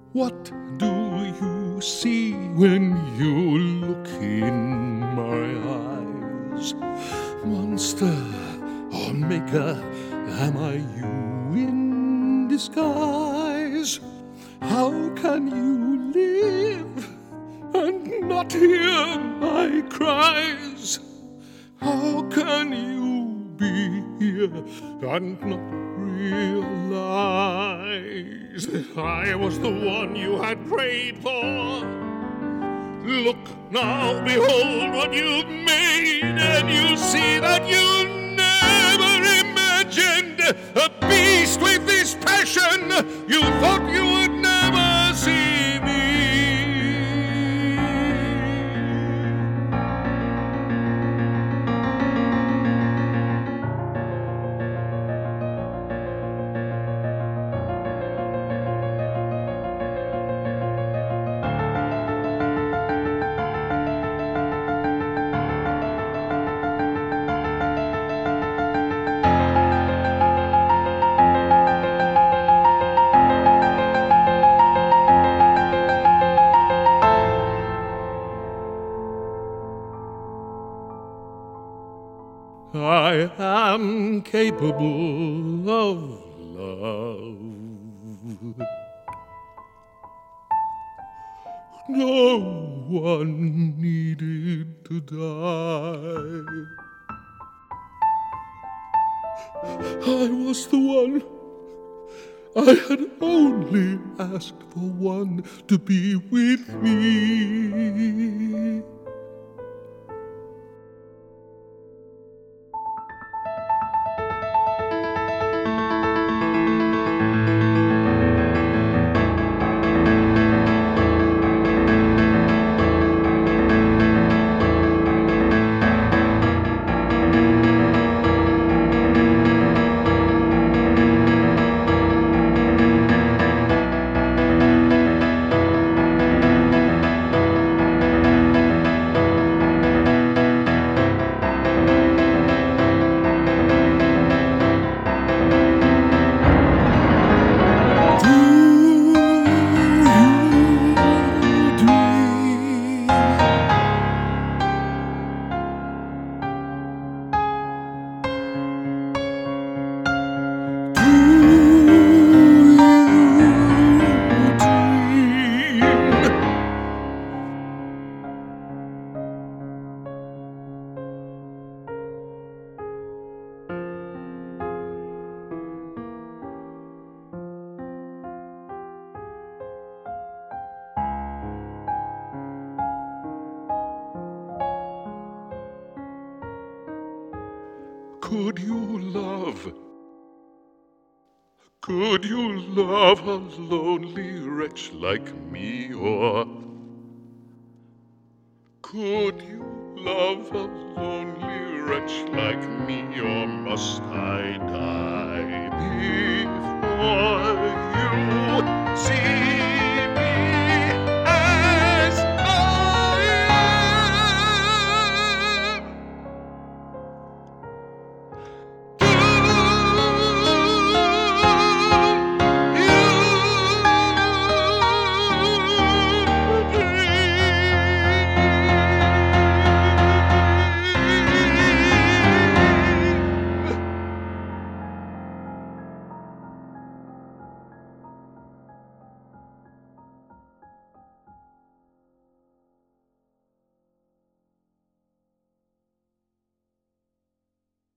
What do you see when you look in my eyes? Monster or maker, am I you in disguise? How can you live and not hear my cries? How can you be here and not realize that I was the one you had prayed for? Look now, behold what you've made, and you see that you never imagined a beast with this passion. You thought you would never see me. I am capable of love. No one needed to die. I was the one. I had only asked for one to be with me. Could you love a lonely wretch like me, or could you love a lonely wretch like me, or must I die before you see